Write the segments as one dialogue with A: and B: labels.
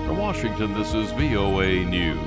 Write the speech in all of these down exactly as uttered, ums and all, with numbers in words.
A: From Washington, this is V O A News.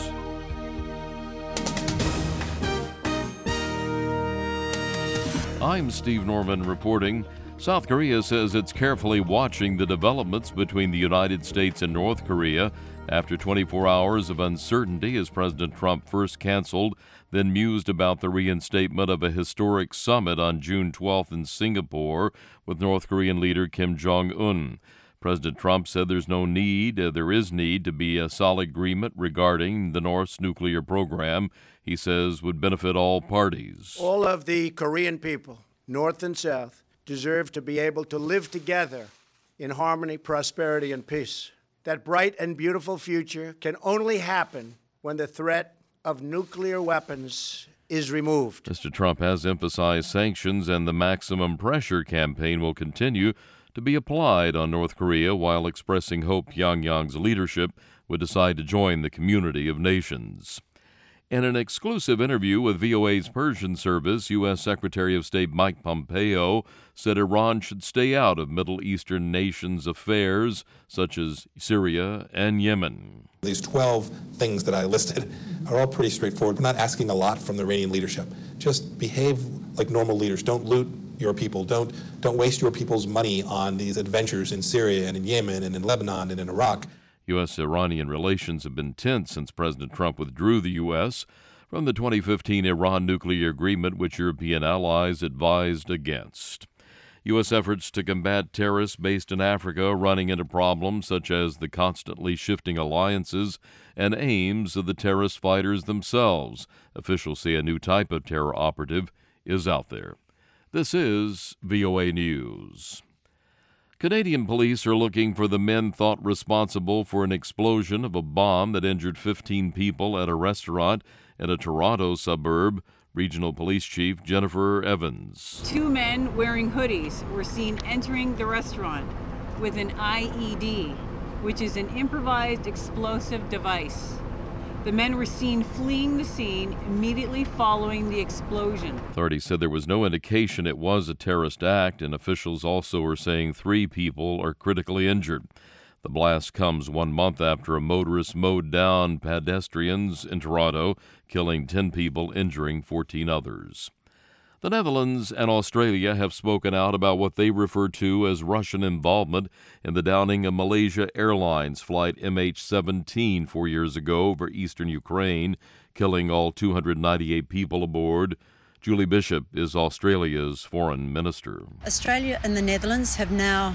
A: I'm Steve Norman reporting. South Korea says it's carefully watching the developments between the United States and North Korea after twenty-four hours of uncertainty as President Trump first canceled, then mused about the reinstatement of a historic summit on June twelfth in Singapore with North Korean leader Kim Jong-un. President Trump said there's no need, uh, there is need to be a solid agreement regarding the North's nuclear program. He says would benefit all parties.
B: All of the Korean people, North and South, deserve to be able to live together in harmony, prosperity, and peace. That bright and beautiful future can only happen when the threat of nuclear weapons is removed.
A: Mister Trump has emphasized sanctions and the maximum pressure campaign will continue to be applied on North Korea while expressing hope Pyongyang's leadership would decide to join the community of nations. In an exclusive interview with V O A's Persian service, U S. Secretary of State Mike Pompeo said Iran should stay out of Middle Eastern nations' affairs, such as Syria and Yemen.
C: These twelve things that I listed are all pretty straightforward. We're not asking a lot from the Iranian leadership. Just behave like normal leaders. Don't loot your people. Don't, don't waste your people's money on these adventures in Syria and in Yemen and in Lebanon and in Iraq.
A: U S-Iranian relations have been tense since President Trump withdrew the U S from the twenty fifteen Iran nuclear agreement, which European allies advised against. U S efforts to combat terrorists based in Africa are running into problems such as the constantly shifting alliances and aims of the terrorist fighters themselves. Officials say a new type of terror operative is out there. This is V O A News. Canadian police are looking for the men thought responsible for an explosion of a bomb that injured fifteen people at a restaurant in a Toronto suburb. Regional Police Chief Jennifer Evans.
D: Two men wearing hoodies were seen entering the restaurant with an I E D, which is an improvised explosive device. The men were seen fleeing the scene immediately following the explosion.
A: Authorities said there was no indication it was a terrorist act, and officials also are saying three people are critically injured. The blast comes one month after a motorist mowed down pedestrians in Toronto, killing ten people, injuring fourteen others. The Netherlands and Australia have spoken out about what they refer to as Russian involvement in the downing of Malaysia Airlines flight M H seventeen four years ago over eastern Ukraine, killing all two hundred ninety-eight people aboard. Julie Bishop is Australia's foreign minister.
E: Australia and the Netherlands have now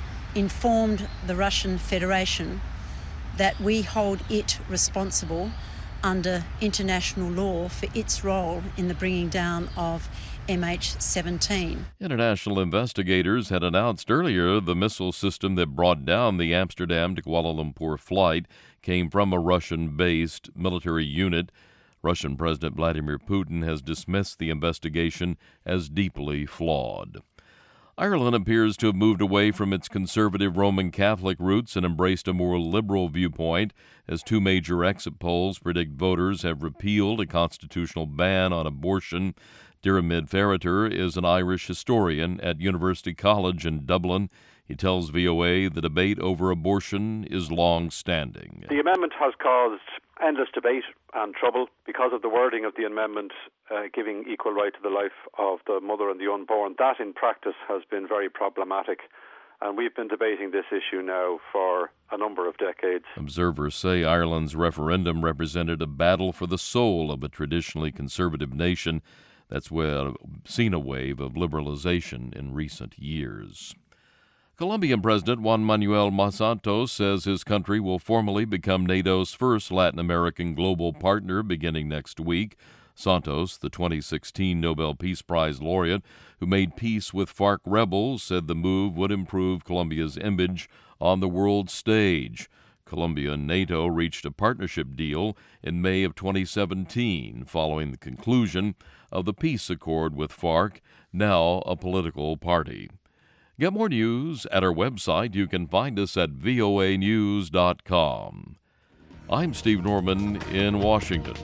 E: informed the Russian Federation that we hold it responsible under international law for its role in the bringing down of M H seventeen.
A: International investigators had announced earlier the missile system that brought down the Amsterdam to Kuala Lumpur flight came from a Russian-based military unit. Russian President Vladimir Putin has dismissed the investigation as deeply flawed. Ireland appears to have moved away from its conservative Roman Catholic roots and embraced a more liberal viewpoint as two major exit polls predict voters have repealed a constitutional ban on abortion. Diarmaid Ferriter is an Irish historian at University College in Dublin. He tells V O A the debate over abortion is long-standing.
F: The amendment has caused endless debate and trouble because of the wording of the amendment uh, giving equal right to the life of the mother and the unborn. That in practice has been very problematic, and we've been debating this issue now for a number of decades.
A: Observers say Ireland's referendum represented a battle for the soul of a traditionally conservative nation that's seen a wave of liberalization in recent years. Colombian President Juan Manuel Santos says his country will formally become NATO's first Latin American global partner beginning next week. Santos, the twenty sixteen Nobel Peace Prize laureate who made peace with FARC rebels, said the move would improve Colombia's image on the world stage. Colombia and NATO reached a partnership deal in May of twenty seventeen following the conclusion of the peace accord with FARC, now a political party. Get more news at our website. You can find us at V O A news dot com. I'm Steve Norman in Washington.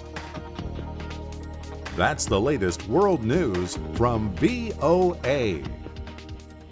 G: That's the latest world news from V O A.